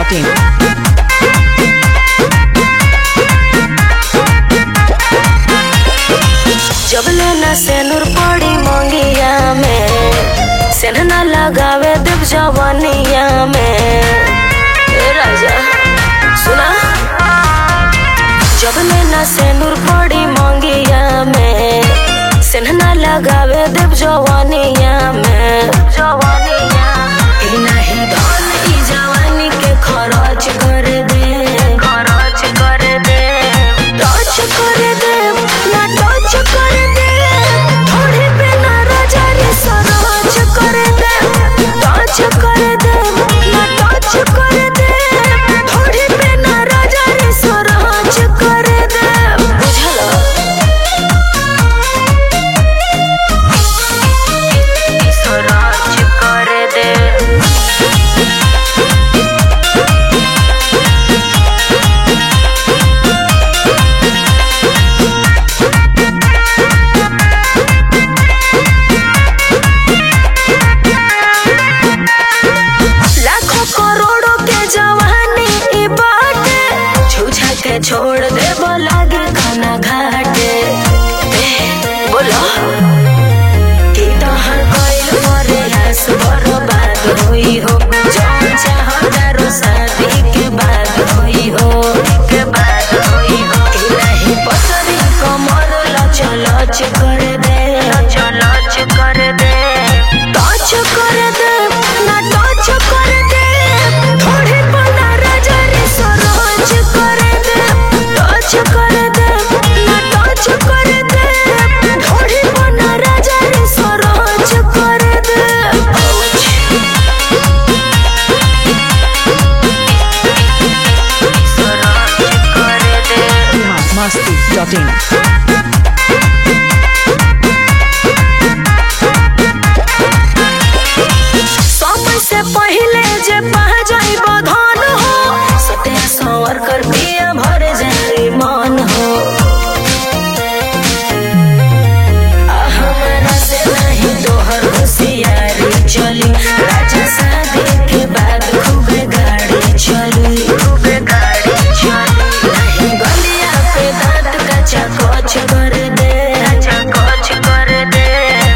masti.in. जब लेना सेनुर पड़ी मंगिया में सेना लगावे देव जवानिया में राजा सुना। जब लेना सेनुर पड़ी मंगिया में सेना लगावे देव जवानिया में नहीं धन ई जवानी के खर्च कर दे टच कर दे ना टच कर दे थोड़ी पे ना राजा रे सरच कर दे टच कर दे ना टच कर दे थोड़ी पे ना राजा रे सरच कर दे बुझला। सरच कर दे छोड़ दे लागे खाना घाटे बोलो कि तोहर कोइल मोरे हंस बर्बाद होई हो जौन चाहतारो शादी के बाद होई हो कि नहीं पतरी कमर लच लच कर दे टच कर दे ना टच कर दे थोड़ी बना राजा रे सरच कर दे टच कर दे ना टच कर दे थोड़ी बना राजा रे सरच कर दे सरच कर दे masti.in. समय से पहले जे पह जाइब धन हो सटे संवर कर पिया भर जाई मन हो हमारा से नहीं तोहर होशियारी चली राजा शादी के बाद खूबे गाड़ी चली नहीं गलिया पे दांत कच्चा कोच कर दे टच कर दे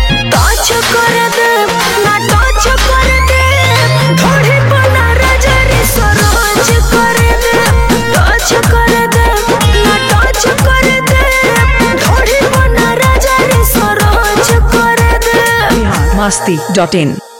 ना टच कर दे थोड़ी बना राजा रे सरच कर दे टच कर दे ना टच कर दे थोड़ी बना राजा रे सरच कर दे masti.in.